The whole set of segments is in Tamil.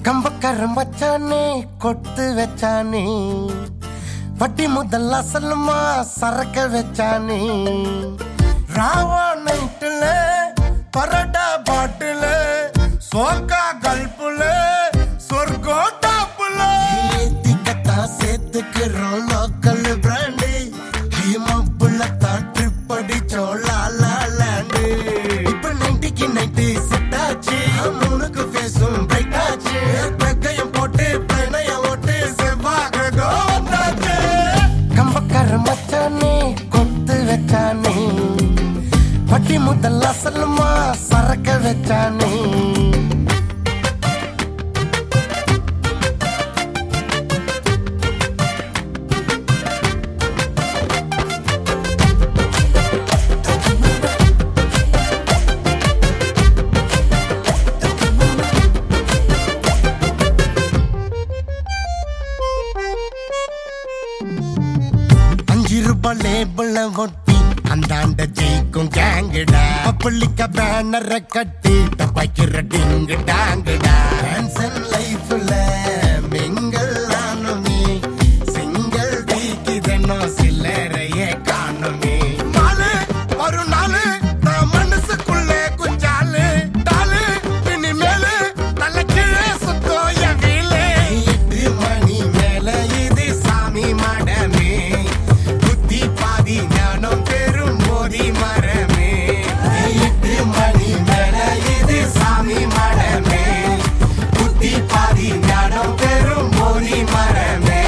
கம்பக்கரம் வச்சானே கொட்டு வச்சானே வட்டி முதல் அசலுமா சரக்க வச்சானே ராவா நைட்டுல பரடா பாட்டுல சோக்கா கல்புல சொர்க்கோ டாப்புல திக்கத்தா சேர்த்துக்கிறோம் லோக்கல் பிராண்டு ஹைமப்புல ட்ரிப் அடிச்சோம் லாலாண்டு இப்ப 90க்கு 90 செட் ஆச்சு மூணுக்கு ஃபேஸும் பிரைட் ஆச்சு பக்கையும் போட்டு பிரணய ஓட்டு செவ்வாக கோவந்தாச்சு கம்பக்கரம் வச்சானே கொத்து வச்சானே வட்டி முதல் அசலுமா சரக்க வச்சானே லேபிள ஒட்டி அந்தாண்ட ஜெயிக்கும் கேங்குடா பப்ளிக்க பேனரை கட்டி தப்பாக்கிற டிங்கு டாங்குடா டான்சன் லைஃப்ல மிங்கல் ஆனுமே சிங்கிள் தீக்கிதனோ சில்லறையே காணுமே நாலு ஒரு நாலு நான் மனசுக்குள்ளே குஞ்சாலு டாலு இனிமேலு நல்ல கீழே சுத்தோ என் வீலு 8 மணி மேல இது சாமி மடமே ஞானம் பெரும் போதி மரமே 8 மணி மேல இது சாமி மடமே புத்தி பாதி ஞானம் பெரும் போதி மரமே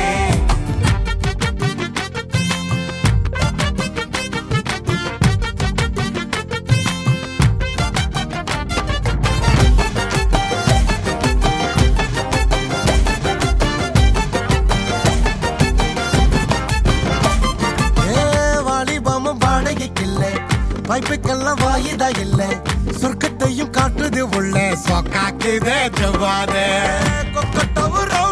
வாய்ப்புக்கெல்லாம் வாயுதா இல்ல சொர்க்கத்தையும் காட்டுது உள்ள சொக்காக்குதே ஜவாத கொக்கட்டவு